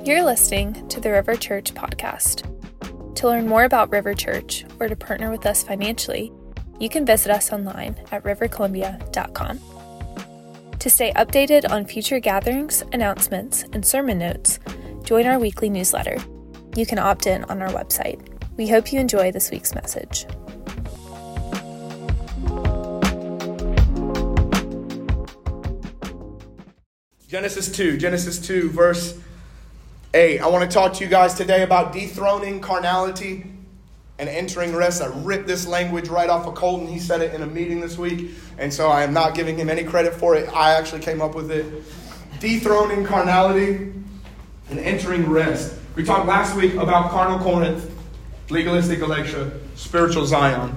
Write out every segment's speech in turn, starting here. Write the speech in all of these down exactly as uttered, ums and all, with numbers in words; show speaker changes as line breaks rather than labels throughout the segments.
You're listening to the River Church podcast. To learn more about River Church or to partner with us financially, you can visit us online at river columbia dot com. To stay updated on future gatherings, announcements, and sermon notes, join our weekly newsletter. You can opt in on our website. We hope you enjoy this week's message.
Genesis two, Genesis two, verse eight. I want to talk to you guys today about dethroning carnality and entering rest. I ripped this language right off of Colton. He said it in a meeting this week, and so I am not giving him any credit for it. I actually came up with it. Dethroning carnality and entering rest. We talked last week about carnal Corinth, legalistic Galatia, spiritual Zion.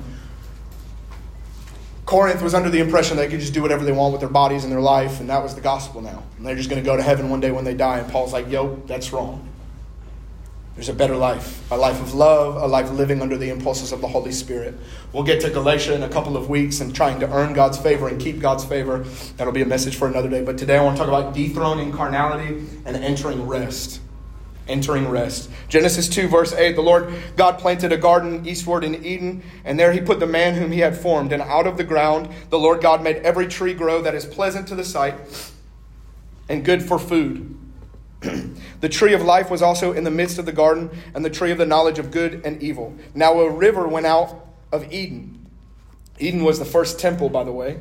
Corinth was under the impression they could just do whatever they want with their bodies and their life, and that was the gospel now. And they're just going to go to heaven one day when they die. And Paul's like, yo, that's wrong. There's a better life, a life of love, a life living under the impulses of the Holy Spirit. We'll get to Galatia in a couple of weeks and trying to earn God's favor and keep God's favor. That'll be a message for another day. But today I want to talk about dethroning carnality and entering rest. Entering rest. Genesis two, verse eight, the Lord God planted a garden eastward in Eden, and there he put the man whom he had formed. And out of the ground the Lord God made every tree grow that is pleasant to the sight and good for food. The tree of life was also in the midst of the garden, and the tree of the knowledge of good and evil. Now a river went out of Eden. Eden was the first temple, by the way.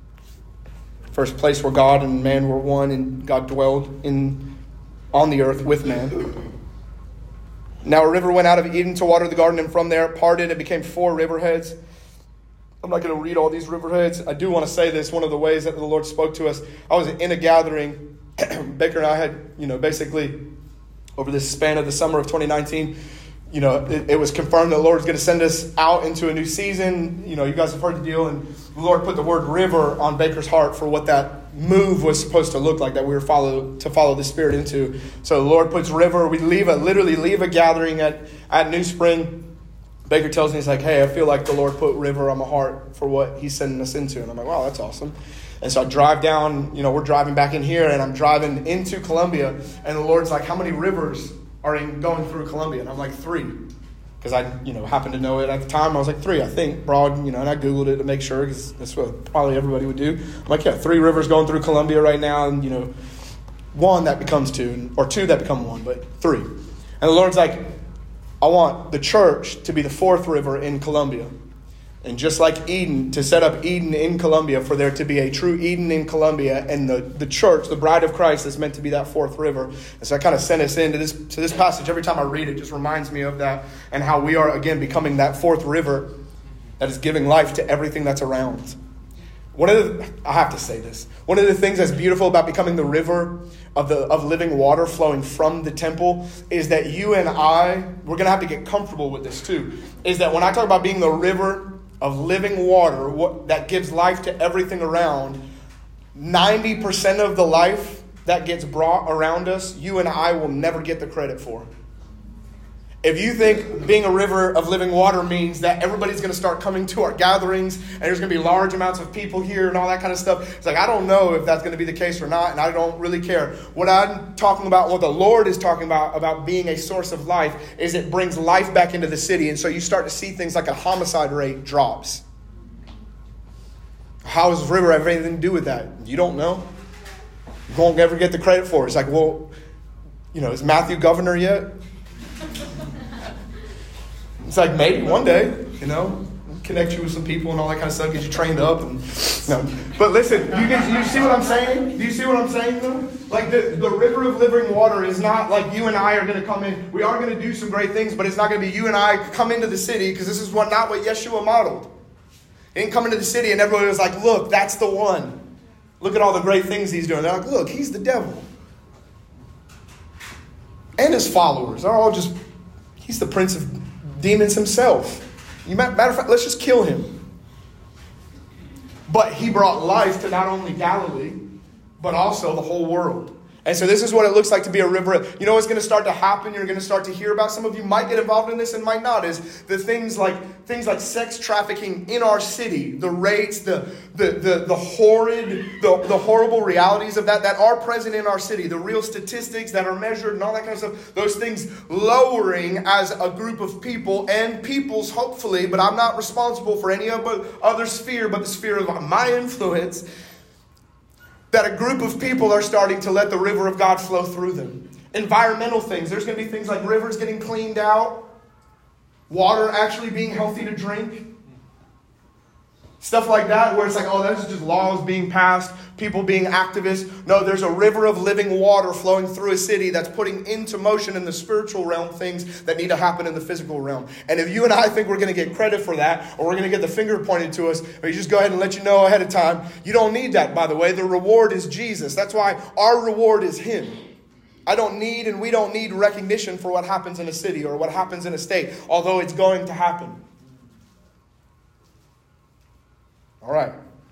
First place where God and man were one, and God dwelled in on the earth with man. Now a river went out of Eden to water the garden, and from there it parted and became four river heads. I'm not going to read all these river heads. I do want to say this. One of the ways that the Lord spoke to us, I was in a gathering. Baker and I had, you know, basically over this span of the summer of twenty nineteen, you know, it, it was confirmed that the Lord was going to send us out into a new season. You know, you guys have heard the deal, and the Lord put the word river on Baker's heart for what that move was supposed to look like, that we were follow to follow the Spirit into. So the Lord puts river. We leave a literally leave a gathering at, at New Spring. Baker tells me, he's like, hey, I feel like the Lord put river on my heart for what he's sending us into. And I'm like, wow, that's awesome. And so I drive down, you know, we're driving back in here, and I'm driving into Columbia, and the Lord's like, how many rivers are in going through Columbia? And I'm like, three. Because I, you know, happened to know it at the time. I was like, three, I think, broad, you know, and I Googled it to make sure, because that's what probably everybody would do. I'm like, yeah, three rivers going through Columbia right now, and, you know, one that becomes two, or two that become one, but three. And the Lord's like, I want the church to be the fourth river in Columbia. And just like Eden, to set up Eden in Columbia, for there to be a true Eden in Columbia, and the, the church, the bride of Christ, is meant to be that fourth river. And so I kind of sent us into this to this passage. Every time I read it, just reminds me of that, and how we are, again, becoming that fourth river that is giving life to everything that's around. One of the, I have to say this, one of the things that's beautiful about becoming the river of the of living water flowing from the temple is that you and I, we're going to have to get comfortable with this too, is that when I talk about being the river of living water what, that gives life to everything around, ninety percent of the life that gets brought around us, you and I will never get the credit for. If you think being a river of living water means that everybody's going to start coming to our gatherings and there's going to be large amounts of people here and all that kind of stuff, it's like, I don't know if that's going to be the case or not, and I don't really care. What I'm talking about, what the Lord is talking about, about being a source of life, is it brings life back into the city. And so you start to see things like a homicide rate drops. How does river have anything to do with that? You don't know. You won't ever get the credit for it. It's like, well, you know, is Matthew governor yet? It's like, maybe one day, you know, connect you with some people and all that kind of stuff, get you trained up. And no. But listen, you get, you see what I'm saying? Do you see what I'm saying, though? Like, the, the river of living water is not like you and I are going to come in. We are going to do some great things, but it's not going to be you and I come into the city, because this is what not what Yeshua modeled. He didn't come into the city and everybody was like, look, that's the one. Look at all the great things he's doing. They're like, look, he's the devil. And his followers are all just, he's the prince of demons himself. You matter of fact, let's just kill him. But he brought life to not only Galilee, but also the whole world. And so this is what it looks like to be a river. You know what's going to start to happen? You're going to start to hear about. Some of you might get involved in this and might not. Is the things like things like sex trafficking in our city, the rates, the the the, the horrid, the, the horrible realities of that that are present in our city, the real statistics that are measured and all that kind of stuff. Those things lowering as a group of people and peoples, hopefully. But I'm not responsible for any other sphere but the sphere of my influence. That a group of people are starting to let the river of God flow through them. Environmental things. There's going to be things like rivers getting cleaned out. Water actually being healthy to drink. Stuff like that where it's like, oh, that's just laws being passed. People being activists. No, there's a river of living water flowing through a city that's putting into motion in the spiritual realm things that need to happen in the physical realm. And if you and I think we're going to get credit for that, or we're going to get the finger pointed to us, or you just go ahead and let you know ahead of time, you don't need that, by the way. The reward is Jesus. That's why our reward is Him. I don't need and we don't need recognition for what happens in a city or what happens in a state, although it's going to happen. All right.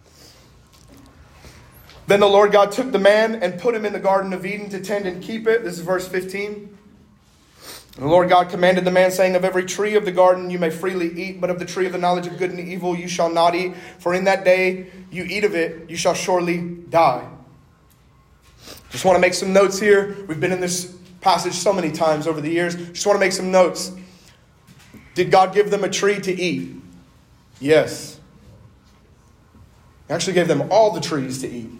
Then the Lord God took the man and put him in the Garden of Eden to tend and keep it. This is verse fifteen. And the Lord God commanded the man, saying, of every tree of the garden you may freely eat, but of the tree of the knowledge of good and evil you shall not eat. For in that day you eat of it, you shall surely die. Just want to make some notes here. We've been in this passage so many times over the years. Just want to make some notes. Did God give them a tree to eat? Yes. He actually gave them all the trees to eat.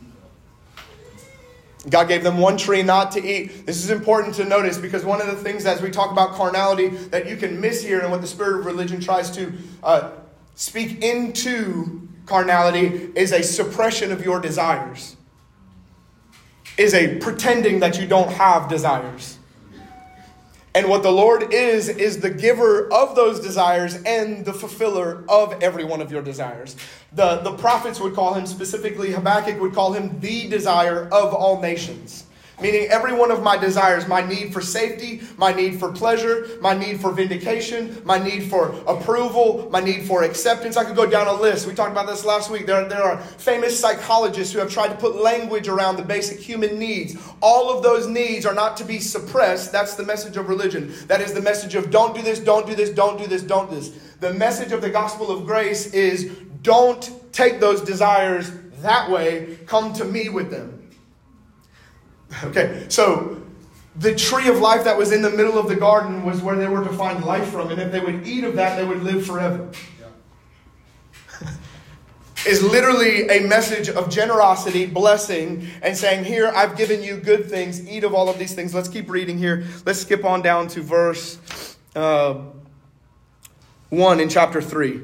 God gave them one tree not to eat. This is important to notice because one of the things as we talk about carnality that you can miss here and what the spirit of religion tries to uh, speak into carnality is a suppression of your desires. Is a pretending that you don't have desires. And what the Lord is, is the giver of those desires and the fulfiller of every one of your desires. The, the prophets would call him, specifically Habakkuk would call him the desire of all nations. Meaning every one of my desires, my need for safety, my need for pleasure, my need for vindication, my need for approval, my need for acceptance. I could go down a list. We talked about this last week. There, there are famous psychologists who have tried to put language around the basic human needs. All of those needs are not to be suppressed. That's the message of religion. That is the message of don't do this, don't do this, don't do this, don't do this. The message of the gospel of grace is don't take those desires that way. Come to me with them. Okay, so the tree of life that was in the middle of the garden was where they were to find life from. And if they would eat of that, they would live forever. Yeah. Is literally a message of generosity, blessing, and saying, here, I've given you good things. Eat of all of these things. Let's keep reading here. Let's skip on down to verse uh, one in chapter three.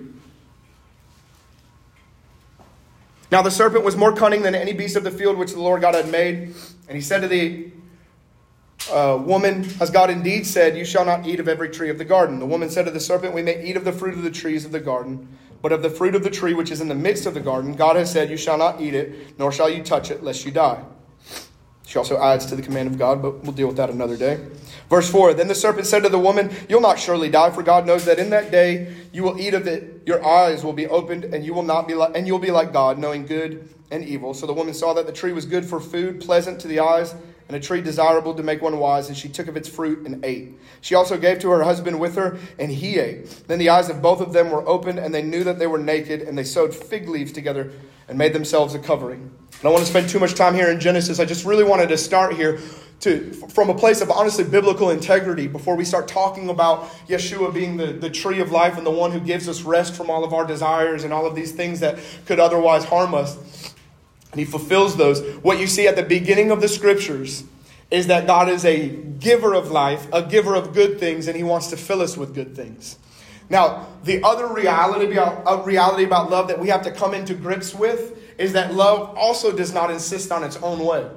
Now the serpent was more cunning than any beast of the field which the Lord God had made. And he said to the uh, woman, has God indeed said, you shall not eat of every tree of the garden? The woman said to the serpent, we may eat of the fruit of the trees of the garden, but of the fruit of the tree which is in the midst of the garden, God has said, you shall not eat it, nor shall you touch it, lest you die. She also adds to the command of God, but we'll deal with that another day. Verse four, then the serpent said to the woman, you'll not surely die, for God knows that in that day you will eat of it. Your eyes will be opened, and you will not be like, and you'll be like God, knowing good and evil. So the woman saw that the tree was good for food, pleasant to the eyes, and a tree desirable to make one wise, and she took of its fruit and ate. She also gave to her husband with her, and he ate. Then the eyes of both of them were opened, and they knew that they were naked, and they sewed fig leaves together and made themselves a covering. I don't want to spend too much time here in Genesis. I just really wanted to start here to from a place of honestly biblical integrity before we start talking about Yeshua being the, the tree of life and the one who gives us rest from all of our desires and all of these things that could otherwise harm us. And he fulfills those. What you see at the beginning of the scriptures is that God is a giver of life, a giver of good things, and he wants to fill us with good things. Now, the other reality about, uh, reality about love that we have to come into grips with is that love also does not insist on its own way.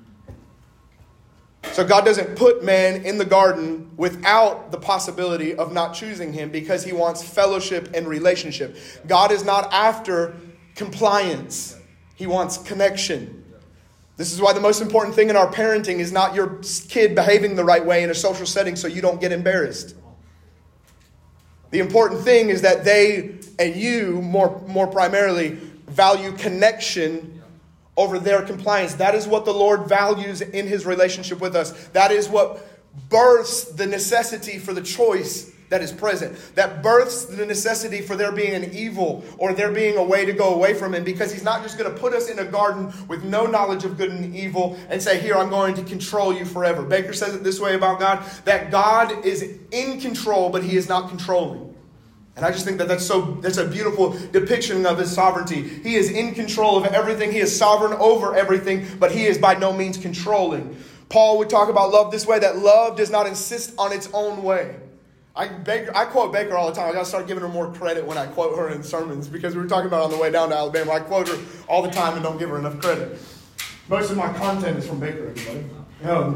So God doesn't put man in the garden without the possibility of not choosing him because he wants fellowship and relationship. God is not after compliance. He wants connection. This is why the most important thing in our parenting is not your kid behaving the right way in a social setting so you don't get embarrassed. The important thing is that they and you, more, more primarily, value connection over their compliance. That is what the Lord values in his relationship with us. That is what births the necessity for the choice that is present. That births the necessity for there being an evil or there being a way to go away from him, because he's not just going to put us in a garden with no knowledge of good and evil and say, here, I'm going to control you forever. Baker says it this way about God, that God is in control, but he is not controlling. And I just think that that's so that's a beautiful depiction of his sovereignty. He is in control of everything. He is sovereign over everything, but he is by no means controlling. Paul would talk about love this way, that love does not insist on its own way. I, Baker, I quote Baker all the time. I got to start giving her more credit when I quote her in sermons, because we were talking about on the way down to Alabama. I quote her all the time and don't give her enough credit. Most of my content is from Baker, everybody. Um,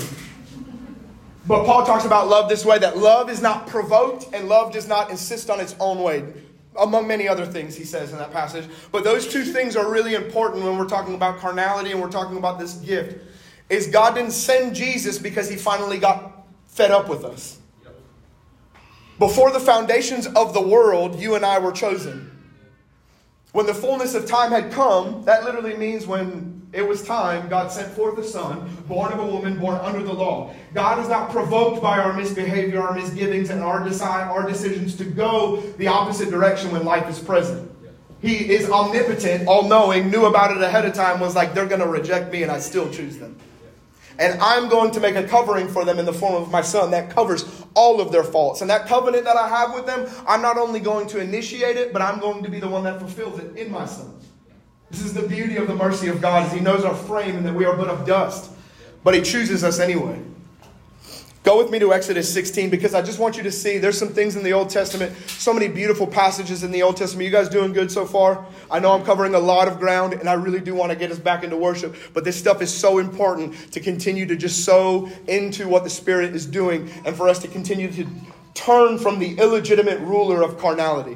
but Paul talks about love this way, that love is not provoked and love does not insist on its own way. Among many other things he says in that passage. But those two things are really important when we're talking about carnality and we're talking about this gift. Is God didn't send Jesus because he finally got fed up with us. Before the foundations of the world, you and I were chosen. When the fullness of time had come, that literally means when it was time, God sent forth a son, born of a woman, born under the law. God is not provoked by our misbehavior, our misgivings, and our decide, our decisions to go the opposite direction when life is present. He is omnipotent, all-knowing, knew about it ahead of time, was like, they're going to reject me and I still choose them. And I'm going to make a covering for them in the form of my son that covers all of their faults. And that covenant that I have with them, I'm not only going to initiate it, but I'm going to be the one that fulfills it in my son. This is the beauty of the mercy of God, is he knows our frame and that we are but of dust. But he chooses us anyway. Go with me to Exodus sixteen, because I just want you to see there's some things in the Old Testament, so many beautiful passages in the Old Testament. You guys doing good so far? I know I'm covering a lot of ground, and I really do want to get us back into worship. But this stuff is so important to continue to just sow into what the Spirit is doing, and for us to continue to turn from the illegitimate ruler of carnality.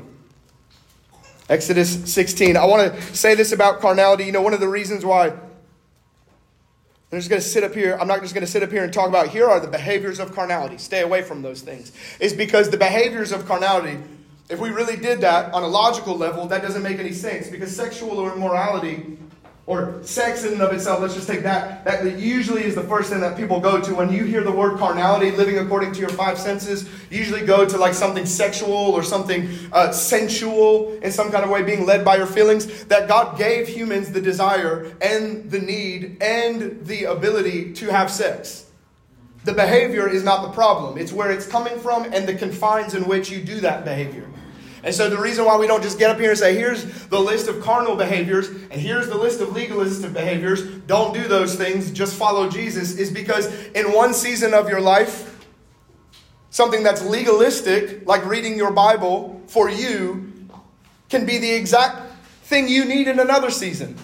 Exodus sixteen. I want to say this about carnality. You know, one of the reasons why I'm just going to sit up here. I'm not just going to sit up here and talk about here are the behaviors of carnality. Stay away from those things. Is because the behaviors of carnality, if we really did that on a logical level, that doesn't make any sense. Because sexual or immorality, or sex in and of itself, let's just take that. That usually is the first thing that people go to. When you hear the word carnality, living according to your five senses, you usually go to like something sexual or something uh, sensual in some kind of way, being led by your feelings. That God gave humans the desire and the need and the ability to have sex. The behavior is not the problem. It's where it's coming from and the confines in which you do that behavior. And so the reason why we don't just get up here and say, here's the list of carnal behaviors and here's the list of legalistic behaviors, don't do those things, just follow Jesus, is because in one season of your life, something that's legalistic, like reading your Bible for you, can be the exact thing you need in another season.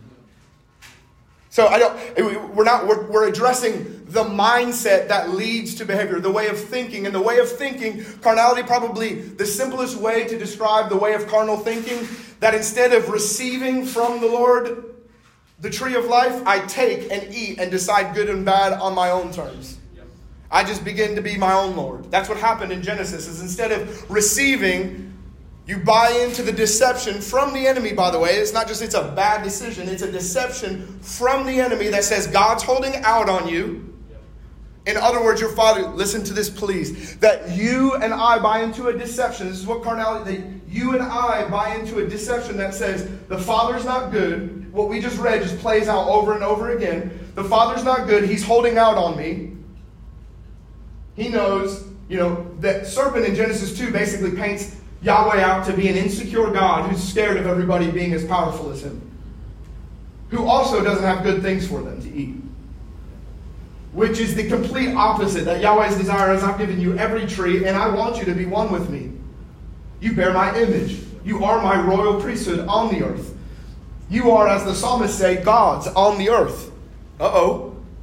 So I don't. We're not. We're, we're addressing the mindset that leads to behavior, the way of thinking, and the way of thinking. Carnality, probably the simplest way to describe the way of carnal thinking. That instead of receiving from the Lord the tree of life, I take and eat and decide good and bad on my own terms. I just begin to be my own Lord. That's what happened in Genesis. Is instead of receiving, you buy into the deception from the enemy, by the way. It's not just it's a bad decision. It's a deception from the enemy that says God's holding out on you. In other words, your father, listen to this please, that you and I buy into a deception. This is what carnality, that you and I buy into a deception that says the Father's not good. What we just read just plays out over and over again. The Father's not good. He's holding out on me. He knows, you know, that serpent in Genesis two basically paints Yahweh out to be an insecure God who's scared of everybody being as powerful as him. Who also doesn't have good things for them to eat. Which is the complete opposite. That Yahweh's desire is, I've given you every tree and I want you to be one with me. You bear my image. You are my royal priesthood on the earth. You are, as the psalmists say, gods on the earth. Uh-oh.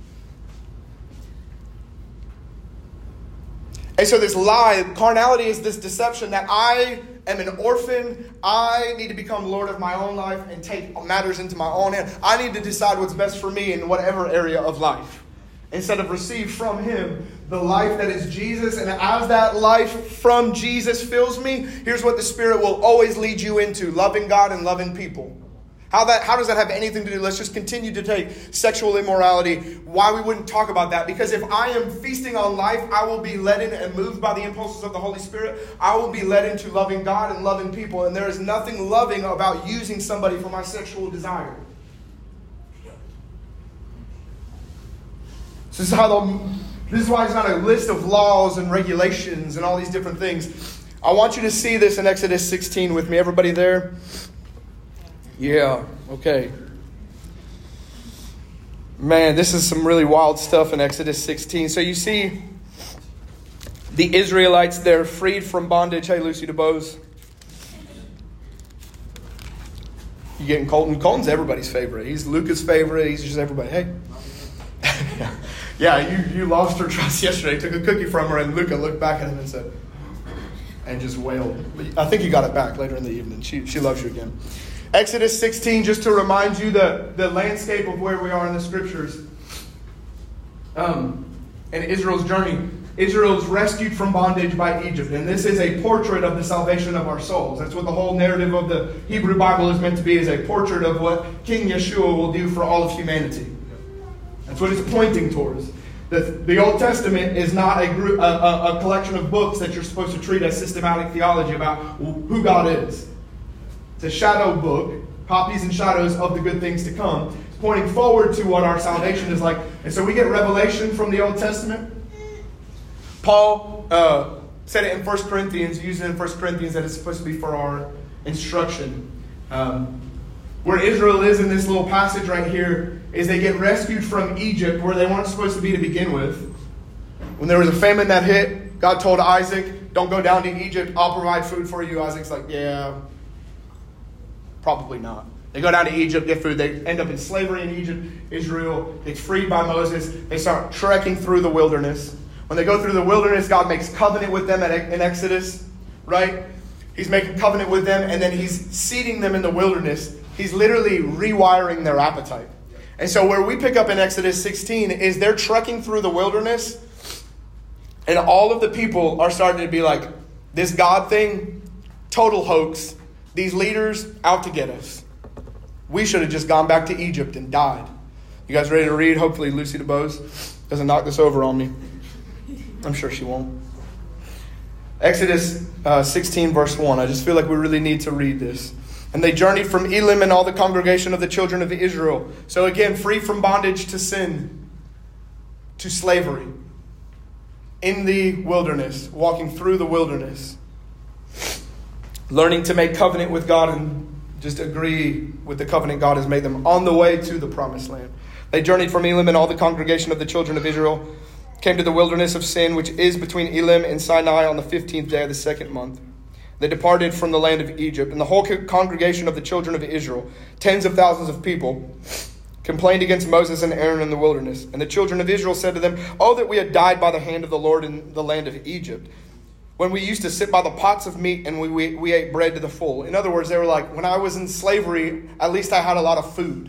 And so this lie, carnality is this deception that I am an orphan. I need to become Lord of my own life and take matters into my own hand. I need to decide what's best for me in whatever area of life. Instead of receive from him the life that is Jesus. And as that life from Jesus fills me, here's what the Spirit will always lead you into. Loving God and loving people. How that how does that have anything to do? Let's just continue to take sexual immorality. Why we wouldn't talk about that? Because if I am feasting on life, I will be led in and moved by the impulses of the Holy Spirit. I will be led into loving God and loving people. And there is nothing loving about using somebody for my sexual desire. This is how the, this is why it's not a list of laws and regulations and all these different things. I want you to see this in Exodus sixteen with me. Everybody there? Yeah, okay. Man, this is some really wild stuff in Exodus sixteen. So you see the Israelites, they're freed from bondage. Hey, Lucy DeBose. You getting Colton? Colton's everybody's favorite. He's Luca's favorite. He's just everybody. Hey. Yeah, you, you lost her trust yesterday. Took a cookie from her, and Luca looked back at him and said, and just wailed. I think you got it back later in the evening. She she loves you again. Exodus sixteen, just to remind you the, the landscape of where we are in the scriptures. Um, and Israel's journey. Israel's rescued from bondage by Egypt. And this is a portrait of the salvation of our souls. That's what the whole narrative of the Hebrew Bible is meant to be, is a portrait of what King Yeshua will do for all of humanity. That's what it's pointing towards. The, the Old Testament is not a, group, a, a, a collection of books that you're supposed to treat as systematic theology about who God is. It's a shadow book, copies and shadows of the good things to come. It's pointing forward to what our salvation is like. And so we get revelation from the Old Testament. Paul uh, said it in First Corinthians, used it in First Corinthians, that it's supposed to be for our instruction. Um, where Israel is in this little passage right here is they get rescued from Egypt, where they weren't supposed to be to begin with. When there was a famine that hit, God told Isaac, don't go down to Egypt, I'll provide food for you. Isaac's like, yeah, probably not. They go down to Egypt, get food. They end up in slavery in Egypt. Israel gets freed by Moses. They start trekking through the wilderness. When they go through the wilderness, God makes covenant with them in Exodus, right? He's making covenant with them, and then he's seeding them in the wilderness. He's literally rewiring their appetite. And so where we pick up in Exodus sixteen is they're trekking through the wilderness, and all of the people are starting to be like, this God thing, total hoax. These leaders out to get us. We should have just gone back to Egypt and died. You guys ready to read? Hopefully Lucy DeBose doesn't knock this over on me. I'm sure she won't. Exodus uh, sixteen verse one. I just feel like we really need to read this. And they journeyed from Elim and all the congregation of the children of Israel. So again, free from bondage to sin, to slavery. In the wilderness, walking through the wilderness. Learning to make covenant with God and just agree with the covenant God has made them on the way to the promised land. They journeyed from Elim and all the congregation of the children of Israel came to the wilderness of Sin, which is between Elim and Sinai, on the fifteenth day of the second month. They departed from the land of Egypt, and the whole congregation of the children of Israel, tens of thousands of people, complained against Moses and Aaron in the wilderness. And the children of Israel said to them, "Oh, that we had died by the hand of the Lord in the land of Egypt, when we used to sit by the pots of meat and we, we, we ate bread to the full." In other words, they were like, when I was in slavery, at least I had a lot of food.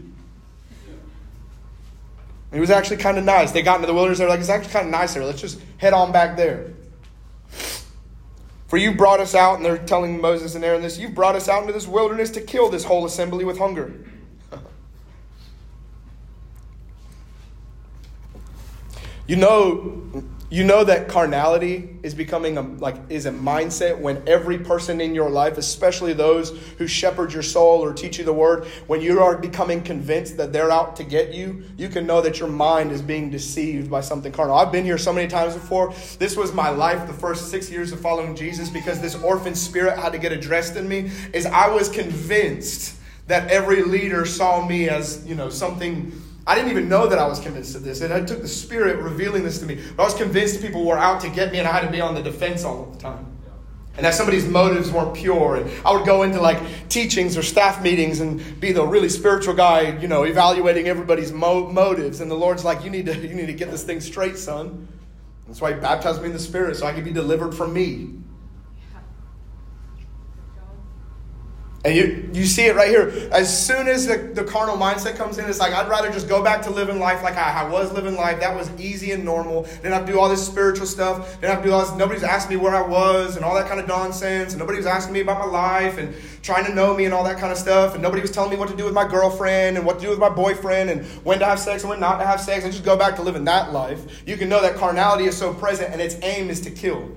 It was actually kind of nice. They got into the wilderness. They were like, it's actually kind of nice here. Let's just head on back there. For you brought us out, and they're telling Moses and Aaron this, you've brought us out into this wilderness to kill this whole assembly with hunger. You know, you know that carnality is becoming a, like is a mindset when every person in your life, especially those who shepherd your soul or teach you the word, when you are becoming convinced that they're out to get you, you can know that your mind is being deceived by something carnal. I've been here so many times before. This was my life the first six years of following Jesus, because this orphan spirit had to get addressed in me. Is I was convinced that every leader saw me as, you know, something. I didn't even know that I was convinced of this. And I took the Spirit revealing this to me. But I was convinced people were out to get me, and I had to be on the defense all of the time. And that somebody's motives weren't pure. And I would go into like teachings or staff meetings and be the really spiritual guy, you know, evaluating everybody's mo- motives. And the Lord's like, you need to you need to get this thing straight, son. That's why he baptized me in the Spirit, so I could be delivered from me. And you, you see it right here. As soon as the, the carnal mindset comes in, it's like, I'd rather just go back to living life like I, I was living life. That was easy and normal. Didn't have to do all this spiritual stuff. Didn't have to do all this. Nobody's asked me where I was and all that kind of nonsense. And nobody was asking me about my life and trying to know me and all that kind of stuff. And nobody was telling me what to do with my girlfriend and what to do with my boyfriend and when to have sex and when not to have sex. And just go back to living that life. You can know that carnality is so present and its aim is to kill.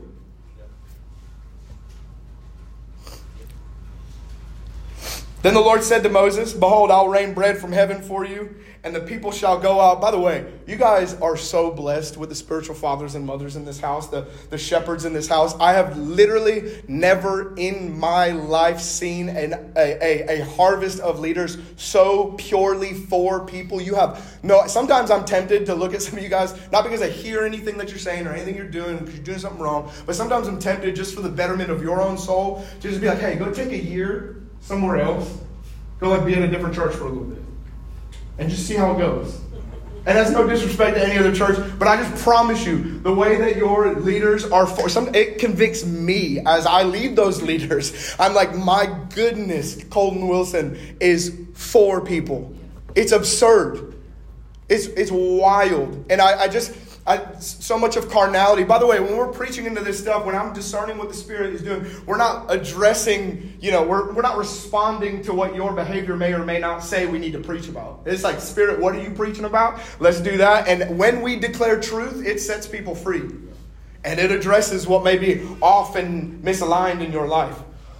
Then the Lord said to Moses, behold, I'll rain bread from heaven for you, and the people shall go out. By the way, you guys are so blessed with the spiritual fathers and mothers in this house, the, the shepherds in this house. I have literally never in my life seen an, a, a, a harvest of leaders so purely for people. You have no, sometimes I'm tempted to look at some of you guys, not because I hear anything that you're saying or anything you're doing, because you're doing something wrong, but sometimes I'm tempted just for the betterment of your own soul to just be like, hey, go take a year somewhere else, go like be in a different church for a little bit and just see how it goes. And that's no disrespect to any other church, but I just promise you, the way that your leaders are for some, it convicts me as I lead those leaders. I'm like, my goodness, Colton Wilson is for people. It's absurd. It's it's wild. And I, I just I, so much of carnality. By the way, when we're preaching into this stuff, when I'm discerning what the Spirit is doing, we're not addressing, you know, we're, we're not responding to what your behavior may or may not say we need to preach about. It's like, Spirit, what are you preaching about? Let's do that. And when we declare truth, it sets people free. And it addresses what may be off and misaligned in your life.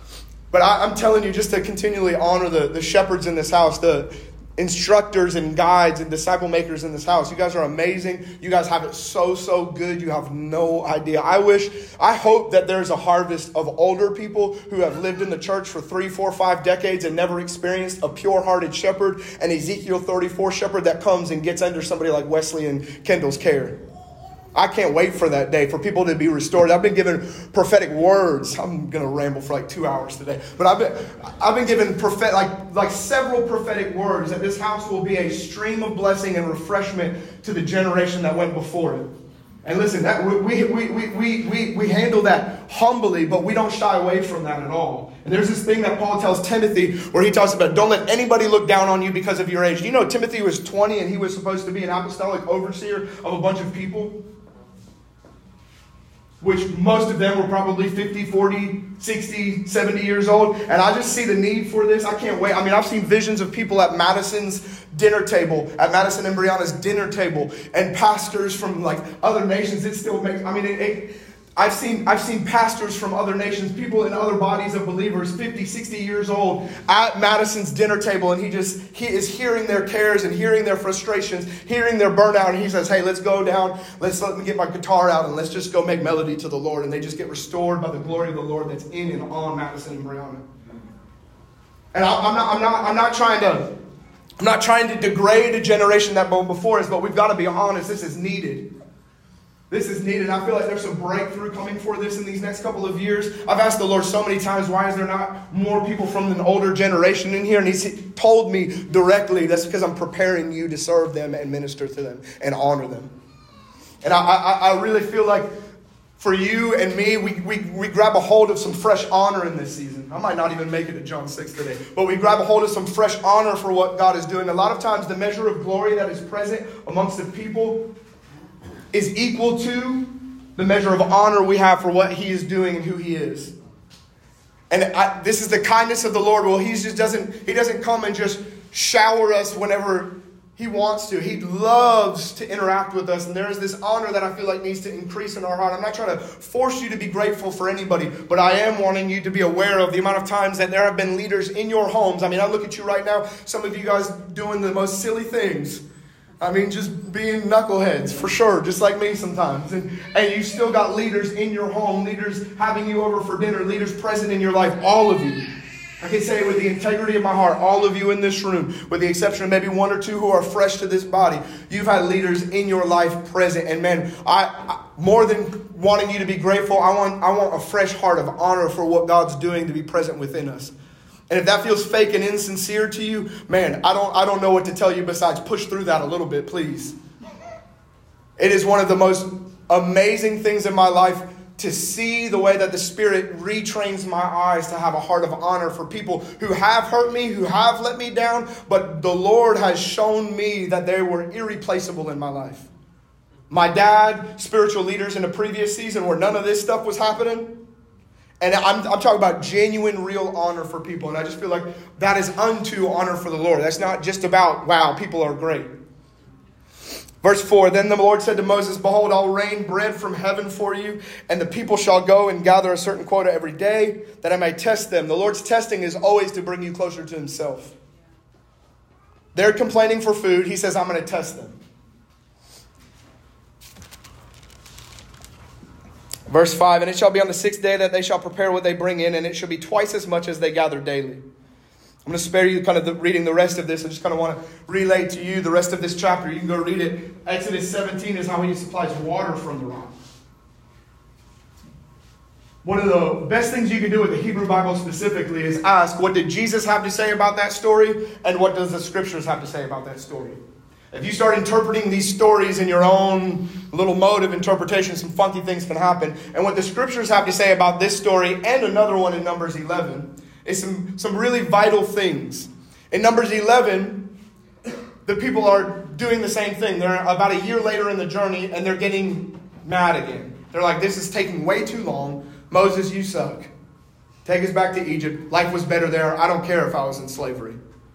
But I, I'm telling you, just to continually honor the, the shepherds in this house, the instructors and guides and disciple makers in this house. You guys are amazing. You guys have it so, so good. You have no idea. I wish, I hope that there's a harvest of older people who have lived in the church for three, four, five decades and never experienced a pure-hearted shepherd, an Ezekiel thirty-four shepherd that comes and gets under somebody like Wesley and Kendall's care. I can't wait for that day, for people to be restored. I've been given prophetic words. I'm going to ramble for like two hours today. But I've been I've been given prophet, like, like several prophetic words that this house will be a stream of blessing and refreshment to the generation that went before it. And listen, that we, we, we, we, we, we handle that humbly, but we don't shy away from that at all. And there's this thing that Paul tells Timothy where he talks about, don't let anybody look down on you because of your age. Do you know Timothy was twenty and he was supposed to be an apostolic overseer of a bunch of people? Which most of them were probably fifty, forty, sixty, seventy years old. And I just see the need for this. I can't wait. I mean, I've seen visions of people at Madison's dinner table, at Madison and Brianna's dinner table, and pastors from like other nations. It still makes, I mean, it, it, I've seen I've seen pastors from other nations, people in other bodies of believers, fifty, sixty years old, at Madison's dinner table, and he just he is hearing their cares and hearing their frustrations, hearing their burnout, and he says, hey, let's go down, let's let me get my guitar out, and let's just go make melody to the Lord. And they just get restored by the glory of the Lord that's in and on Madison and Brianna. And I, I'm not I'm not I'm not trying to I'm not trying to degrade a generation that went before us, but we've got to be honest, this is needed. This is needed. I feel like there's some breakthrough coming for this in these next couple of years. I've asked the Lord so many times, why is there not more people from an older generation in here? And He's told me directly, that's because I'm preparing you to serve them and minister to them and honor them. And I, I, I really feel like for you and me, we, we, we grab a hold of some fresh honor in this season. I might not even make it to John six today. But we grab a hold of some fresh honor for what God is doing. A lot of times the measure of glory that is present amongst the people is equal to the measure of honor we have for what He is doing and who He is. And I, this is the kindness of the Lord. Well, He just doesn't, He doesn't come and just shower us whenever He wants to. He loves to interact with us. And there is this honor that I feel like needs to increase in our heart. I'm not trying to force you to be grateful for anybody, but I am wanting you to be aware of the amount of times that there have been leaders in your homes. I mean, I look at you right now, some of you guys doing the most silly things. I mean, just being knuckleheads, for sure, just like me sometimes. And, and you still got leaders in your home, leaders having you over for dinner, leaders present in your life, all of you. I can say with the integrity of my heart, all of you in this room, with the exception of maybe one or two who are fresh to this body, you've had leaders in your life present. And man, I, I more than wanting you to be grateful, I want, I want a fresh heart of honor for what God's doing to be present within us. And if that feels fake and insincere to you, man, I don't I don't know what to tell you besides push through that a little bit, please. It is one of the most amazing things in my life to see the way that the Spirit retrains my eyes to have a heart of honor for people who have hurt me, who have let me down, but the Lord has shown me that they were irreplaceable in my life. My dad, spiritual leaders in a previous season where none of this stuff was happening. And I'm, I'm talking about genuine, real honor for people. And I just feel like that is unto honor for the Lord. That's not just about, wow, people are great. Verse four, then the Lord said to Moses, behold, I'll rain bread from heaven for you, and the people shall go and gather a certain quota every day, that I may test them. The Lord's testing is always to bring you closer to himself. They're complaining for food. He says, I'm going to test them. Verse five, and it shall be on the sixth day that they shall prepare what they bring in, and it shall be twice as much as they gather daily. I'm going to spare you kind of the, reading the rest of this. I just kind of want to relay to you the rest of this chapter. You can go read it. Exodus seventeen is how he supplies water from the rock. One of the best things you can do with the Hebrew Bible specifically is ask, what did Jesus have to say about that story? And what does the Scriptures have to say about that story? If you start interpreting these stories in your own little mode of interpretation, some funky things can happen. And what the Scriptures have to say about this story and another one in Numbers eleven is some, some really vital things. In Numbers eleven, the people are doing the same thing. They're about a year later in the journey, and they're getting mad again. They're like, this is taking way too long. Moses, you suck. Take us back to Egypt. Life was better there. I don't care if I was in slavery.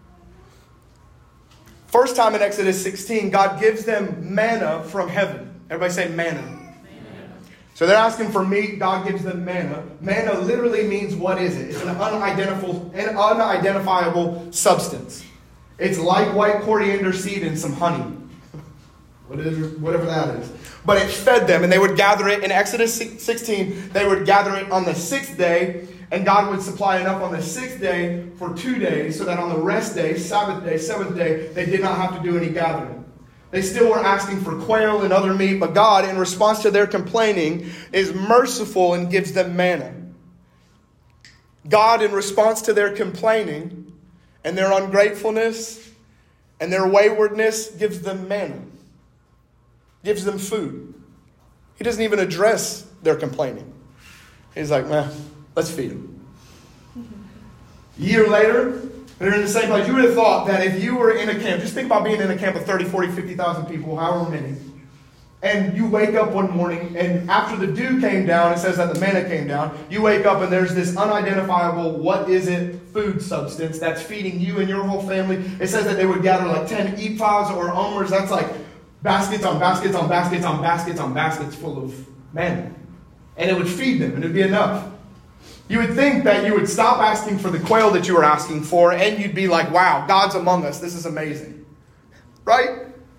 First time in Exodus sixteen, God gives them manna from heaven. Everybody say manna. So they're asking for meat. God gives them manna. Manna literally means, what is it? It's an unidentifiable, an unidentifiable substance. It's like white coriander seed and some honey. Whatever that is. But it fed them, and they would gather it. In Exodus sixteen, they would gather it on the sixth day, and God would supply enough on the sixth day for two days, so that on the rest day, Sabbath day, seventh day, they did not have to do any gathering. They still were asking for quail and other meat, but God, in response to their complaining, is merciful and gives them manna. God, in response to their complaining and their ungratefulness and their waywardness, gives them manna. Gives them food. He doesn't even address their complaining. He's like, man, let's feed them. A year later, they're in the same place. You would have thought that if you were in a camp, just think about being in a camp of thirty, forty, fifty thousand people, however many, and you wake up one morning, and after the dew came down, it says that the manna came down, you wake up and there's this unidentifiable, what is it, food substance that's feeding you and your whole family. It says that they would gather like ten ephahs or omers. That's like baskets on baskets on baskets on baskets on baskets full of manna. And it would feed them, and it would be enough. You would think that you would stop asking for the quail that you were asking for, and you'd be like, wow, God's among us. This is amazing. Right?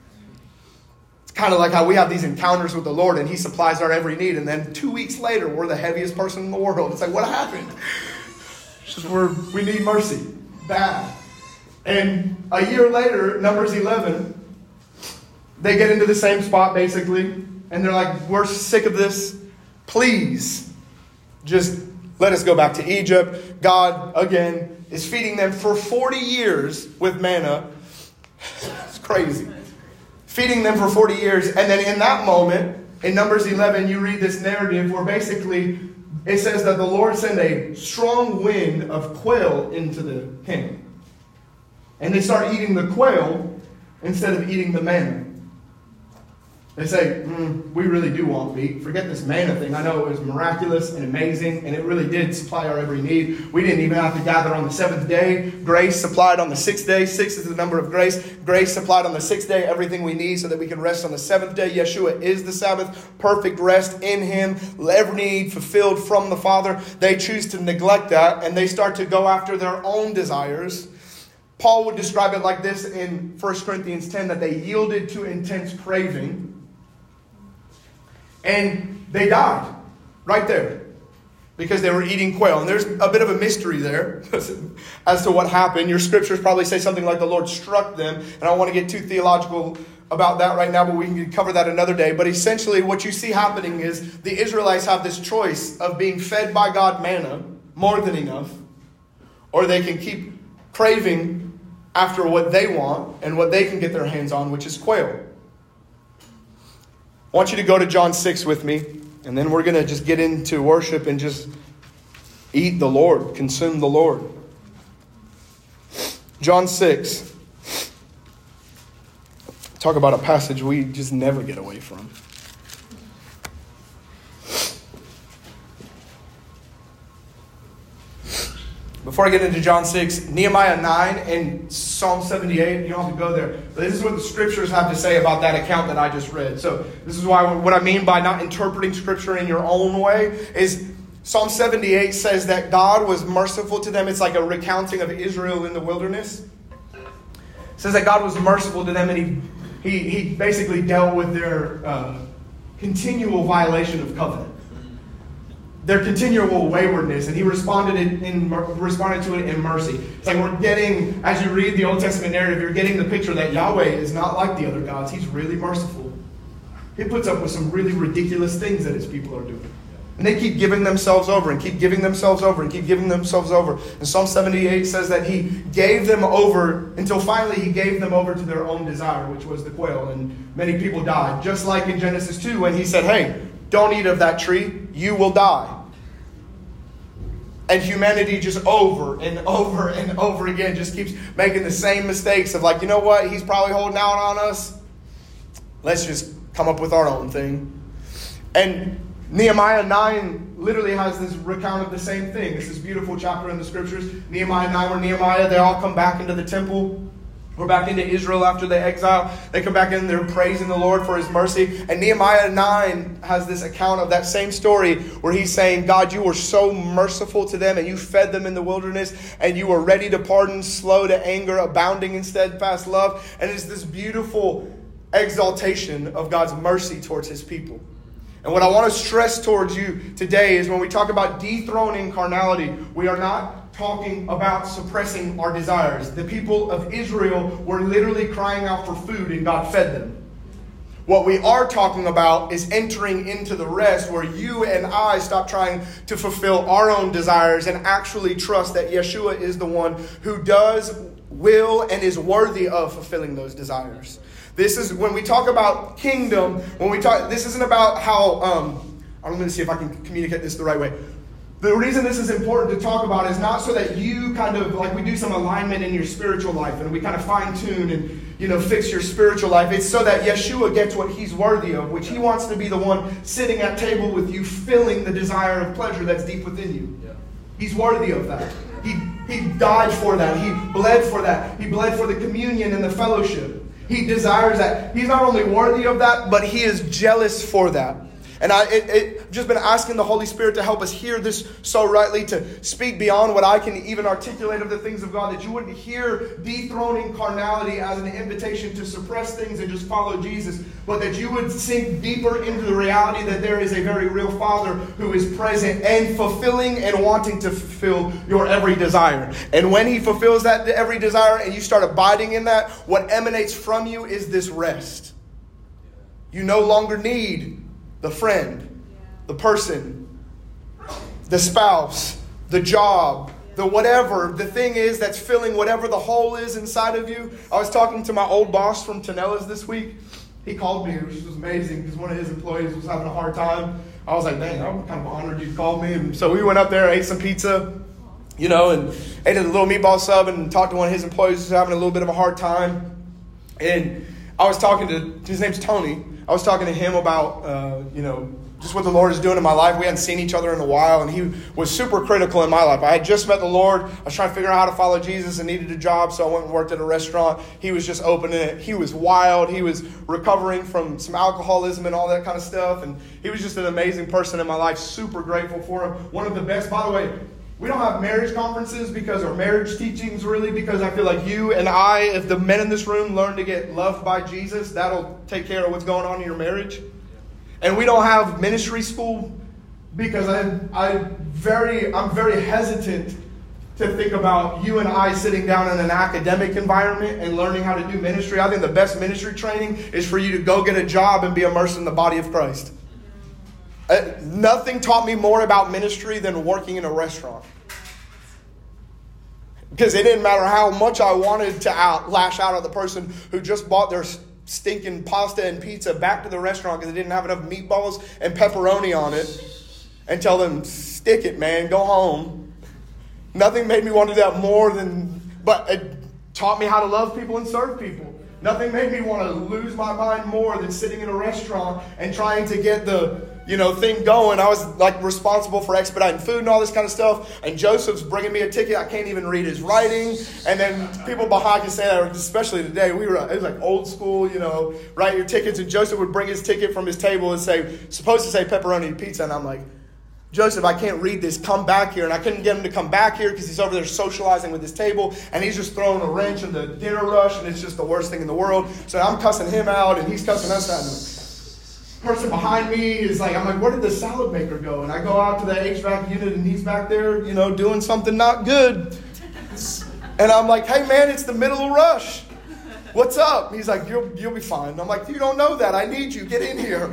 It's kind of like how we have these encounters with the Lord, and he supplies our every need, and then two weeks later, we're the heaviest person in the world. It's like, what happened? It's just we're, we need mercy. Bad. And a year later, Numbers eleven, they get into the same spot, basically, and they're like, we're sick of this. Please, just let us go back to Egypt. God, again, is feeding them for forty years with manna. It's crazy. Feeding them for forty years. And then in that moment, in Numbers eleven, you read this narrative where basically it says that the Lord sent a strong wind of quail into the camp. And they start eating the quail instead of eating the manna. They say, mm, we really do want meat. Forget this manna thing. I know it was miraculous and amazing, and it really did supply our every need. We didn't even have to gather on the seventh day. Grace supplied on the sixth day. Six is the number of grace. Grace supplied on the sixth day everything we need so that we can rest on the seventh day. Yeshua is the Sabbath. Perfect rest in him. Every need fulfilled from the Father. They choose to neglect that, and they start to go after their own desires. Paul would describe it like this in First Corinthians ten, that they yielded to intense craving. And they died right there because they were eating quail. And there's a bit of a mystery there as to what happened. Your scriptures probably say something like the Lord struck them. And I don't want to get too theological about that right now, but we can cover that another day. But essentially what you see happening is the Israelites have this choice of being fed by God manna, more than enough, or they can keep craving after what they want and what they can get their hands on, which is quail. I want you to go to John six with me. And then we're going to just get into worship and just eat the Lord, consume the Lord. John six. Talk about a passage we just never get away from. Before I get into John six, Nehemiah nine and Psalm seventy-eight, you don't have to go there. But this is what the scriptures have to say about that account that I just read. So this is why what I mean by not interpreting scripture in your own way is Psalm seventy-eight says that God was merciful to them. It's like a recounting of Israel in the wilderness. It says that God was merciful to them, and he he, he basically dealt with their uh, continual violation of covenant. Their continual waywardness, and he responded in, in responded to it in mercy. It's like we're getting, as you read the Old Testament narrative, you're getting the picture that Yahweh is not like the other gods. He's really merciful. He puts up with some really ridiculous things that his people are doing. And they keep giving themselves over and keep giving themselves over and keep giving themselves over. And Psalm seventy-eight says that he gave them over until finally he gave them over to their own desire, which was the quail. And many people died. Just like in Genesis two when he said, hey, don't eat of that tree, you will die. And humanity just over and over and over again just keeps making the same mistakes of like, you know what? He's probably holding out on us. Let's just come up with our own thing. And Nehemiah nine literally has this recount of the same thing. This is a beautiful chapter in the scriptures. Nehemiah nine, where Nehemiah, they all come back into the temple. We're back into Israel after the exile. They come back in, they're praising the Lord for his mercy. And Nehemiah nine has this account of that same story where he's saying, God, you were so merciful to them and you fed them in the wilderness and you were ready to pardon, slow to anger, abounding in steadfast love. And it's this beautiful exaltation of God's mercy towards his people. And what I want to stress towards you today is when we talk about dethroning carnality, we are not talking about suppressing our desires. The people of Israel were literally crying out for food and God fed them. What we are talking about is entering into the rest where you and I stop trying to fulfill our own desires and actually trust that Yeshua is the one who does, will, and is worthy of fulfilling those desires. This is when we talk about kingdom, when we talk, this isn't about how, um, I'm going to see if I can communicate this the right way. The reason this is important to talk about is not so that you kind of, like we do some alignment in your spiritual life and we kind of fine tune and, you know, fix your spiritual life. It's so that Yeshua gets what he's worthy of, which he wants to be the one sitting at table with you, filling the desire of pleasure that's deep within you. Yeah. He's worthy of that. He, he died for that. He bled for that. He bled for the communion and the fellowship. He desires that. He's not only worthy of that, but he is jealous for that. And I, it, it, I've just been asking the Holy Spirit to help us hear this so rightly, to speak beyond what I can even articulate of the things of God, that you wouldn't hear dethroning carnality as an invitation to suppress things and just follow Jesus, but that you would sink deeper into the reality that there is a very real Father who is present and fulfilling and wanting to fulfill your every desire. And when he fulfills that every desire and you start abiding in that, what emanates from you is this rest. You no longer need the friend, the person, the spouse, the job, the whatever, the thing is that's filling whatever the hole is inside of you. I was talking to my old boss from Tonellas this week. He called me, which was amazing because one of his employees was having a hard time. I was like, dang, I'm kind of honored you called me. And so we went up there, ate some pizza, you know, and ate a little meatball sub and talked to one of his employees who's having a little bit of a hard time. And I was talking to, his name's Tony. I was talking to him about, uh, you know, just what the Lord is doing in my life. We hadn't seen each other in a while, and he was super critical in my life. I had just met the Lord. I was trying to figure out how to follow Jesus and needed a job, so I went and worked at a restaurant. He was just opening it. He was wild. He was recovering from some alcoholism and all that kind of stuff, and he was just an amazing person in my life. Super grateful for him. One of the best, by the way, we don't have marriage conferences because, or marriage teachings really, because I feel like you and I, if the men in this room learn to get loved by Jesus, that'll take care of what's going on in your marriage. And we don't have ministry school because I, I very, I'm very hesitant to think about you and I sitting down in an academic environment and learning how to do ministry. I think the best ministry training is for you to go get a job and be immersed in the body of Christ. Uh, nothing taught me more about ministry than working in a restaurant. Because it didn't matter how much I wanted to out, lash out at the person who just bought their stinking pasta and pizza back to the restaurant because they didn't have enough meatballs and pepperoni on it and tell them, stick it, man, go home. Nothing made me want to do that more than, but it taught me how to love people and serve people. Nothing made me want to lose my mind more than sitting in a restaurant and trying to get the, you know, thing going. I was like responsible for expediting food and all this kind of stuff. And Joseph's bringing me a ticket. I can't even read his writing. And then people behind can say that, especially today, we were, it was like old school, you know, write your tickets. And Joseph would bring his ticket from his table and say, supposed to say pepperoni pizza. And I'm like, Joseph, I can't read this. Come back here. And I couldn't get him to come back here because he's over there socializing with his table. And he's just throwing a wrench in the dinner rush. And it's just the worst thing in the world. So I'm cussing him out and he's cussing us out. The person behind me is like, I'm like, where did the salad maker go? And I go out to the H V A C unit and he's back there, you know, doing something not good. And I'm like, hey, man, it's the middle of rush. What's up? He's like, you'll, you'll be fine. And I'm like, you don't know that. I need you. Get in here.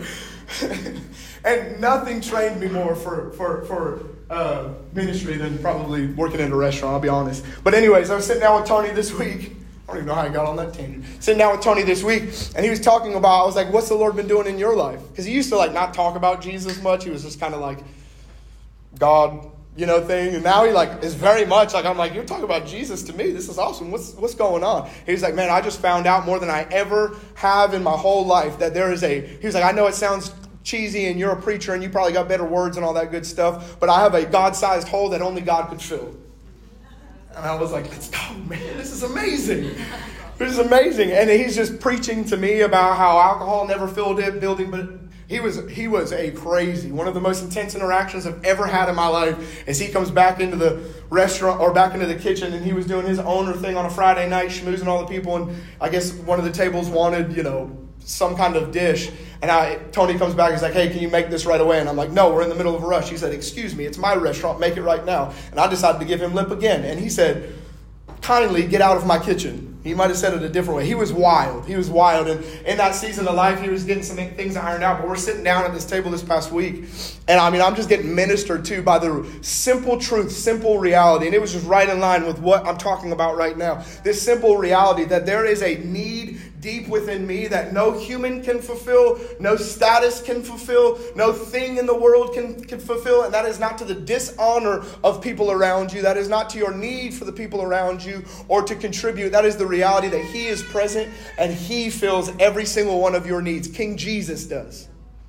And nothing trained me more for for for uh, ministry than probably working in a restaurant, I'll be honest. But anyways, I was sitting down with Tony this week. I don't even know how I got on that tangent. Sitting down with Tony this week, and he was talking about, I was like, what's the Lord been doing in your life? Because he used to like not talk about Jesus much. He was just kind of like God, you know, thing. And now he like is very much like, I'm like, you're talking about Jesus to me. This is awesome. What's what's going on? He's like, man, I just found out more than I ever have in my whole life that there is a, he was like, I know it sounds cheesy and you're a preacher and you probably got better words and all that good stuff, but I have a God-sized hole that only God could fill. And I was like, let's go, man. This is amazing. This is amazing. And he's just preaching to me about how alcohol never filled it, building, but he was he was a crazy. One of the most intense interactions I've ever had in my life is he comes back into the restaurant or back into the kitchen and he was doing his owner thing on a Friday night, schmoozing all the people. And I guess one of the tables wanted, you know, some kind of dish. And I, Tony comes back, he's like, hey, can you make this right away? And I'm like, no, we're in the middle of a rush. He said, excuse me, it's my restaurant, make it right now. And I decided to give him lip again. And he said, kindly get out of my kitchen. He might have said it a different way. He was wild. He was wild. And in that season of life, he was getting some things ironed out. But we're sitting down at this table this past week. And I mean, I'm just getting ministered to by the simple truth, simple reality. And it was just right in line with what I'm talking about right now. This simple reality that there is a need deep within me that no human can fulfill, no status can fulfill, no thing in the world can, can fulfill. And that is not to the dishonor of people around you. That is not to your need for the people around you or to contribute. That is the reality that he is present and he fills every single one of your needs. King Jesus does.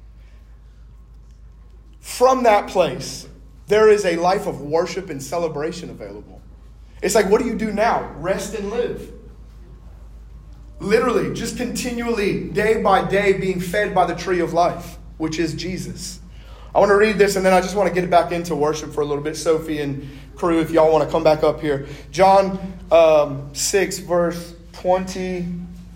From that place, there is a life of worship and celebration available. It's like, what do you do now? Rest and live. Literally, just continually, day by day, being fed by the tree of life, which is Jesus. I want to read this, and then I just want to get back into worship for a little bit. Sophie and crew, if y'all want to come back up here. John um, six, verse twenty-eight.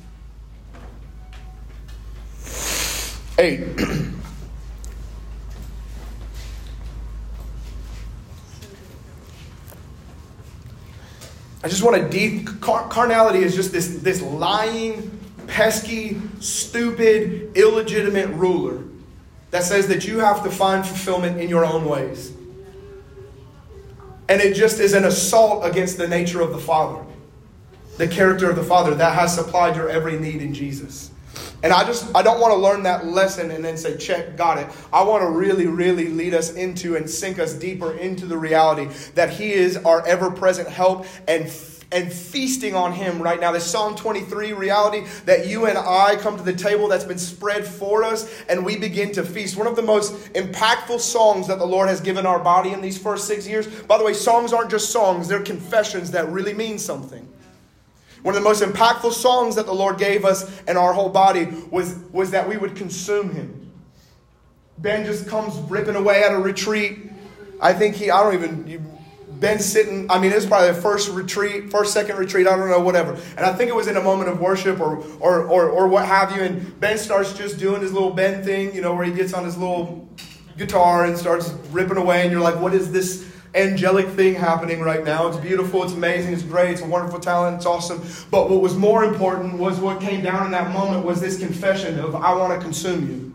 I just want to deep... Car- carnality is just this, this lying, pesky, stupid, illegitimate ruler that says that you have to find fulfillment in your own ways. And it just is an assault against the nature of the Father. The character of the Father that has supplied your every need in Jesus. And I just, I don't want to learn that lesson and then say, check, got it. I want to really, really lead us into and sink us deeper into the reality that he is our ever-present help and and feasting on him right now. This Psalm twenty-three reality that you and I come to the table that's been spread for us and we begin to feast. One of the most impactful songs that the Lord has given our body in these first six years. By the way, songs aren't just songs. They're confessions that really mean something. One of the most impactful songs that the Lord gave us and our whole body was, was that we would consume him. Ben just comes ripping away at a retreat. I think he, I don't even, you, Ben's sitting, I mean, it's probably the first retreat, first, second retreat, I don't know, whatever. And I think it was in a moment of worship or, or, or, or what have you. And Ben starts just doing his little Ben thing, you know, where he gets on his little guitar and starts ripping away. And you're like, what is this angelic thing happening right now? It's beautiful, it's amazing, it's great, it's a wonderful talent, it's awesome. But what was more important was what came down in that moment was this confession of, I want to consume you.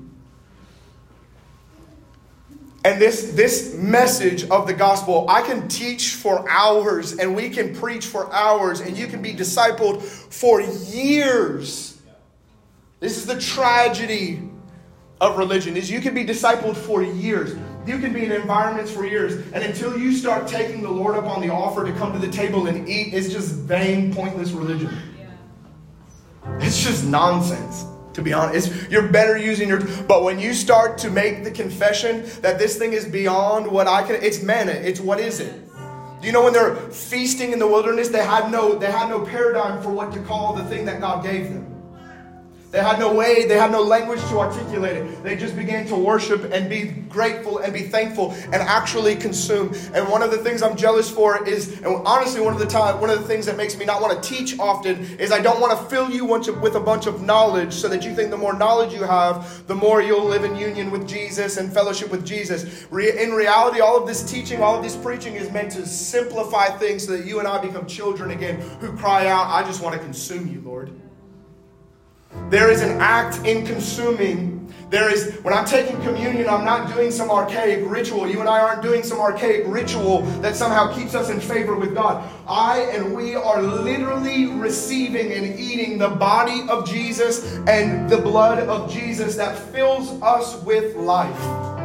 And this, this message of the gospel, I can teach for hours and we can preach for hours and you can be discipled for years. This is the tragedy of religion, is you can be discipled for years. You can be in environments for years. And until you start taking the Lord up on the offer to come to the table and eat, it's just vain, pointless religion. It's just nonsense, to be honest. It's, you're better using your... But when you start to make the confession that this thing is beyond what I can... It's manna. It's what is it? Do you know when they're feasting in the wilderness, they had no, they had no paradigm for what to call the thing that God gave them. They had no way, they had no language to articulate it. They just began to worship and be grateful and be thankful and actually consume. And one of the things I'm jealous for is, and honestly, one of the time, one of the things that makes me not want to teach often is I don't want to fill you with a bunch of knowledge so that you think the more knowledge you have, the more you'll live in union with Jesus and fellowship with Jesus. In reality, all of this teaching, all of this preaching is meant to simplify things so that you and I become children again who cry out, I just want to consume you, Lord. There is an act in consuming. There is, when I'm taking communion, I'm not doing some archaic ritual. You and I aren't doing some archaic ritual that somehow keeps us in favor with God. I and we are literally receiving and eating the body of Jesus and the blood of Jesus that fills us with life.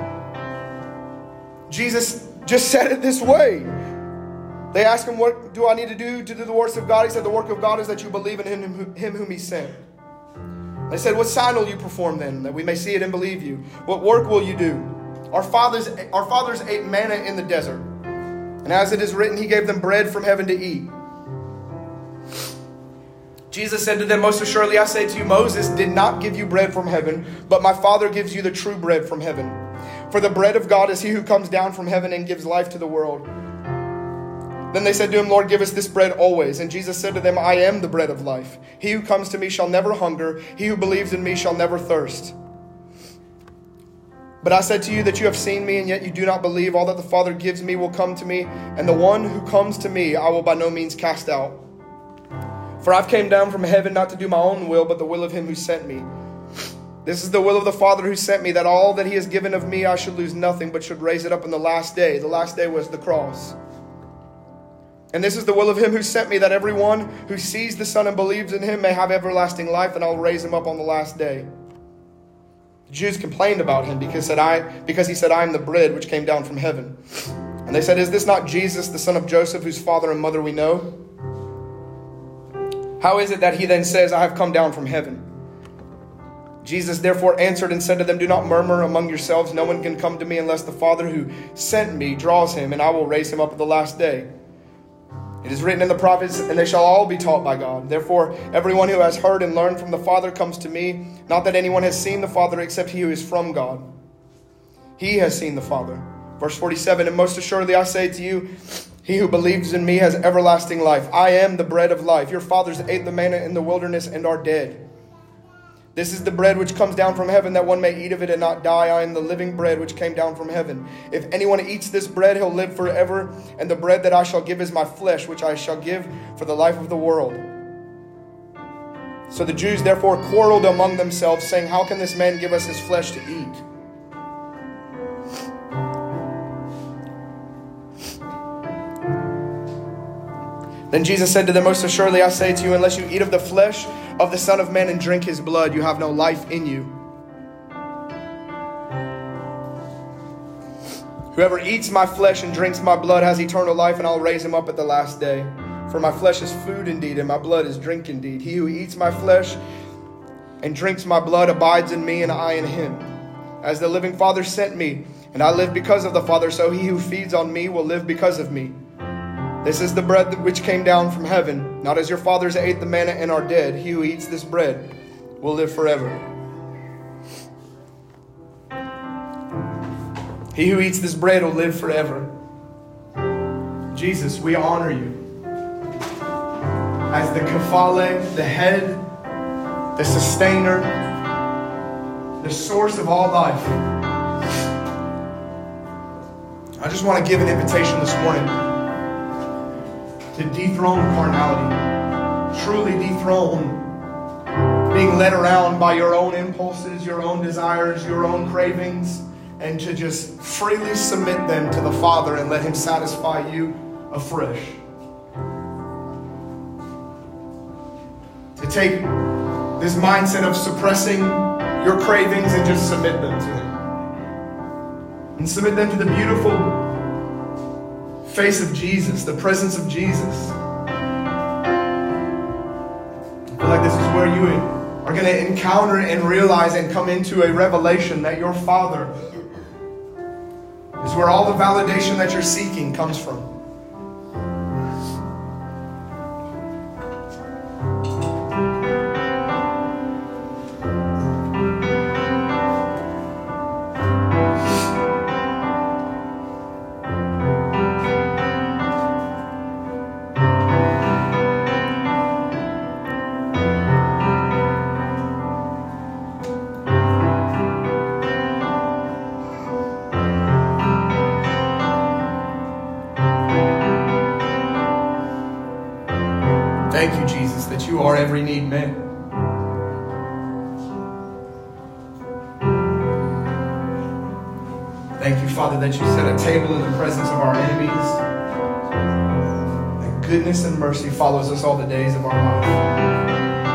Jesus just said it this way. They asked him, what do I need to do to do the works of God? He said, the work of God is that you believe in him, him whom he sent. They said, what sign will you perform then, that we may see it and believe you? What work will you do? Our fathers, our fathers ate manna in the desert. And as it is written, he gave them bread from heaven to eat. Jesus said to them, most assuredly I say to you, Moses did not give you bread from heaven, but my Father gives you the true bread from heaven. For the bread of God is he who comes down from heaven and gives life to the world. Then they said to him, Lord, give us this bread always. And Jesus said to them, I am the bread of life. He who comes to me shall never hunger. He who believes in me shall never thirst. But I said to you that you have seen me, and yet you do not believe. All that the Father gives me will come to me, and the one who comes to me I will by no means cast out. For I've came down from heaven not to do my own will, but the will of him who sent me. This is the will of the Father who sent me, that all that he has given of me I should lose nothing, but should raise it up in the last day. The last day was the cross. And this is the will of him who sent me, that everyone who sees the Son and believes in him may have everlasting life, and I'll raise him up on the last day. The Jews complained about him because, said, I, because he said, I am the bread which came down from heaven. And they said, is this not Jesus, the son of Joseph, whose father and mother we know? How is it that he then says, I have come down from heaven? Jesus therefore answered and said to them, do not murmur among yourselves. No one can come to me unless the Father who sent me draws him, and I will raise him up at the last day. It is written in the prophets, and they shall all be taught by God. Therefore, everyone who has heard and learned from the Father comes to me. Not that anyone has seen the Father except he who is from God. He has seen the Father. Verse forty-seven, and most assuredly I say to you, he who believes in me has everlasting life. I am the bread of life. Your fathers ate the manna in the wilderness and are dead. This is the bread which comes down from heaven, that one may eat of it and not die. I am the living bread which came down from heaven. If anyone eats this bread, he'll live forever. And the bread that I shall give is my flesh, which I shall give for the life of the world. So the Jews therefore quarreled among themselves, saying, how can this man give us his flesh to eat? Then Jesus said to them, most assuredly I say to you, unless you eat of the flesh of the Son of Man and drink his blood, you have no life in you. Whoever eats my flesh and drinks my blood has eternal life, and I'll raise him up at the last day. For my flesh is food indeed, and my blood is drink indeed. He who eats my flesh and drinks my blood abides in me, and I in him. As the living Father sent me, and I live because of the Father, so he who feeds on me will live because of me. This is the bread which came down from heaven, not as your fathers ate the manna and are dead. He who eats this bread will live forever. He who eats this bread will live forever. Jesus, we honor you as the kafale, the head, the sustainer, the source of all life. I just want to give an invitation this morning to dethrone carnality, truly dethrone being led around by your own impulses, your own desires, your own cravings, and to just freely submit them to the Father and let him satisfy you afresh. To take this mindset of suppressing your cravings and just submit them to Him. And submit them to the beautiful face of Jesus, the presence of Jesus. I feel like this is where you are going to encounter and realize and come into a revelation that your Father is where all the validation that you're seeking comes from. Thank you, Jesus, that you are every need met. Thank you, Father, that you set a table in the presence of our enemies. And goodness and mercy follows us all the days of our life.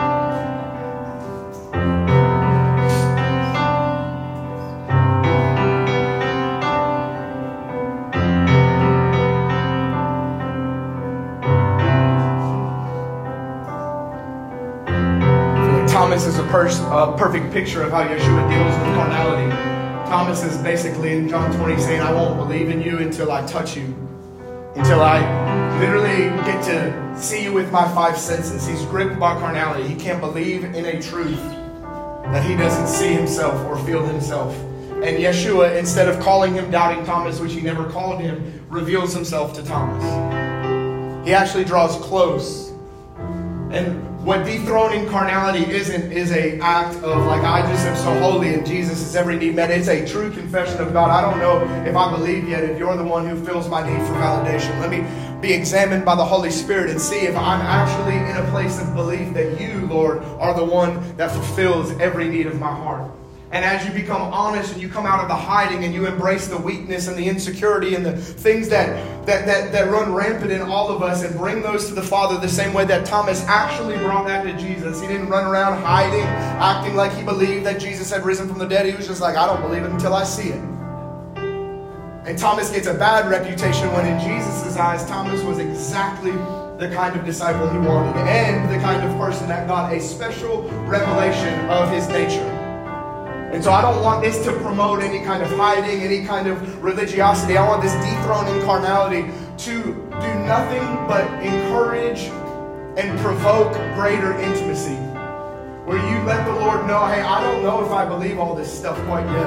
Thomas is a, pers- a perfect picture of how Yeshua deals with carnality. Thomas is basically in John twenty saying, I won't believe in you until I touch you. Until I literally get to see you with my five senses. He's gripped by carnality. He can't believe in a truth that he doesn't see himself or feel himself. And Yeshua, instead of calling him Doubting Thomas, which he never called him, reveals himself to Thomas. He actually draws close. And what dethroning carnality isn't is a act of like, I just am so holy and Jesus is every need met. It's a true confession of God. I don't know if I believe yet if you're the one who fills my need for validation. Let me be examined by the Holy Spirit and see if I'm actually in a place of belief that you, Lord, are the one that fulfills every need of my heart. And as you become honest and you come out of the hiding and you embrace the weakness and the insecurity and the things that, that, that, that run rampant in all of us and bring those to the Father the same way that Thomas actually brought that to Jesus. He didn't run around hiding, acting like he believed that Jesus had risen from the dead. He was just like, I don't believe it until I see it. And Thomas gets a bad reputation when in Jesus' eyes, Thomas was exactly the kind of disciple he wanted and the kind of person that got a special revelation of his nature. And so I don't want this to promote any kind of hiding, any kind of religiosity. I want this dethroning carnality to do nothing but encourage and provoke greater intimacy. Where you let the Lord know, hey, I don't know if I believe all this stuff quite yet.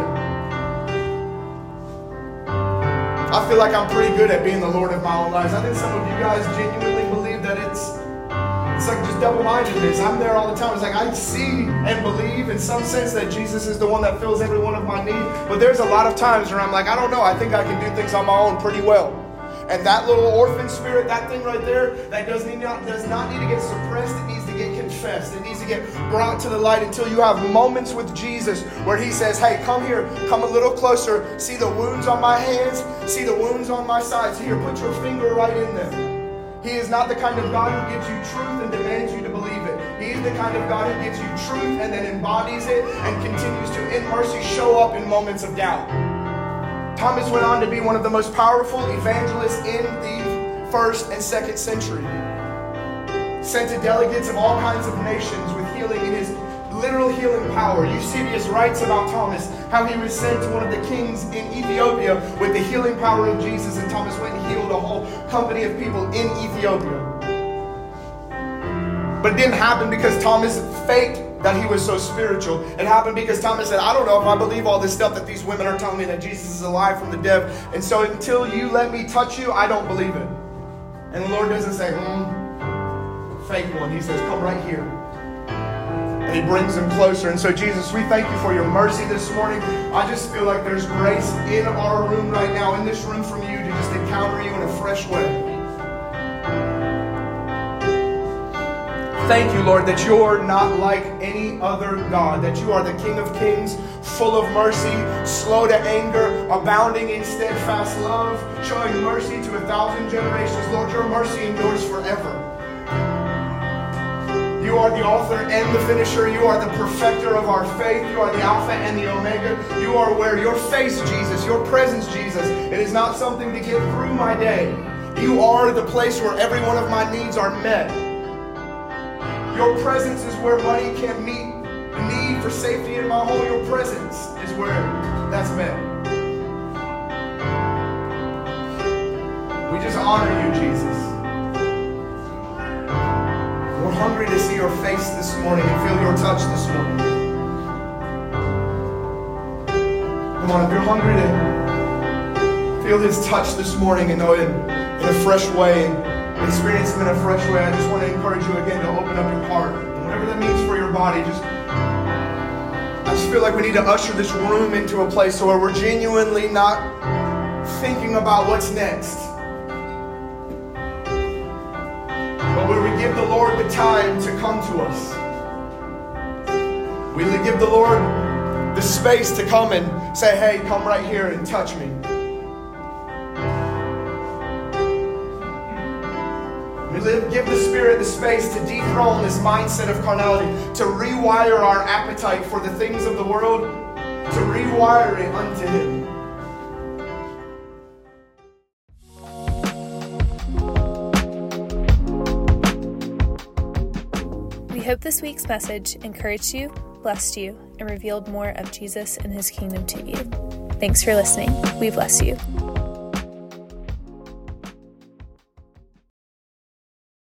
I feel like I'm pretty good at being the Lord of my own life. I think some of you guys genuinely believe that it's It's like just double-mindedness. I'm there all the time. It's like I see and believe in some sense that Jesus is the one that fills every one of my needs. But there's a lot of times where I'm like, I don't know. I think I can do things on my own pretty well. And that little orphan spirit, that thing right there, that does not, does not need to get suppressed. It needs to get confessed. It needs to get brought to the light until you have moments with Jesus where he says, hey, come here, come a little closer. See the wounds on my hands. See the wounds on my sides. Here, put your finger right in them. He is not the kind of God who gives you truth and demands you to believe it. He is the kind of God who gives you truth and then embodies it and continues to, in mercy, show up in moments of doubt. Thomas went on to be one of the most powerful evangelists in the first and second century. Sent to delegates of all kinds of nations with healing in his literal healing power. Eusebius writes about Thomas, how he was sent to one of the kings in Ethiopia with the healing power of Jesus, and Thomas went and healed a whole company of people in Ethiopia. But it didn't happen because Thomas faked that he was so spiritual. It happened because Thomas said, I don't know if I believe all this stuff that these women are telling me that Jesus is alive from the dead. And so until you let me touch you, I don't believe it. And the Lord doesn't say, hmm, fake one. He says, come right here. And he brings them closer. And so, Jesus, we thank you for your mercy this morning. I just feel like there's grace in our room right now, in this room from you, to just encounter you in a fresh way. Thank you, Lord, that you're not like any other God, that you are the King of Kings, full of mercy, slow to anger, abounding in steadfast love, showing mercy to a thousand generations. Lord, your mercy endures forever. You are the author and the finisher. You are the perfecter of our faith. You are the Alpha and the Omega. You are where your face, Jesus, your presence, Jesus. It is not something to get through my day. You are the place where every one of my needs are met. Your presence is where money can meet the need for safety in my home. Your presence is where that's met. We just honor you, Jesus. We're hungry to see your face this morning and feel your touch this morning. Come on, if you're hungry to feel his touch this morning and know it in a fresh way and experience him in a fresh way, I just want to encourage you again to open up your heart. And whatever that means for your body, just I just feel like we need to usher this room into a place where we're genuinely not thinking about what's next, but where we give the Lord the time to come to us. We give the Lord the space to come and say, hey, come right here and touch me. We live, give the Spirit the space to dethrone this mindset of carnality, to rewire our appetite for the things of the world, to rewire it unto Him.
We hope this week's message encouraged you, blessed you, and revealed more of Jesus and His kingdom to you. Thanks for listening. We bless you.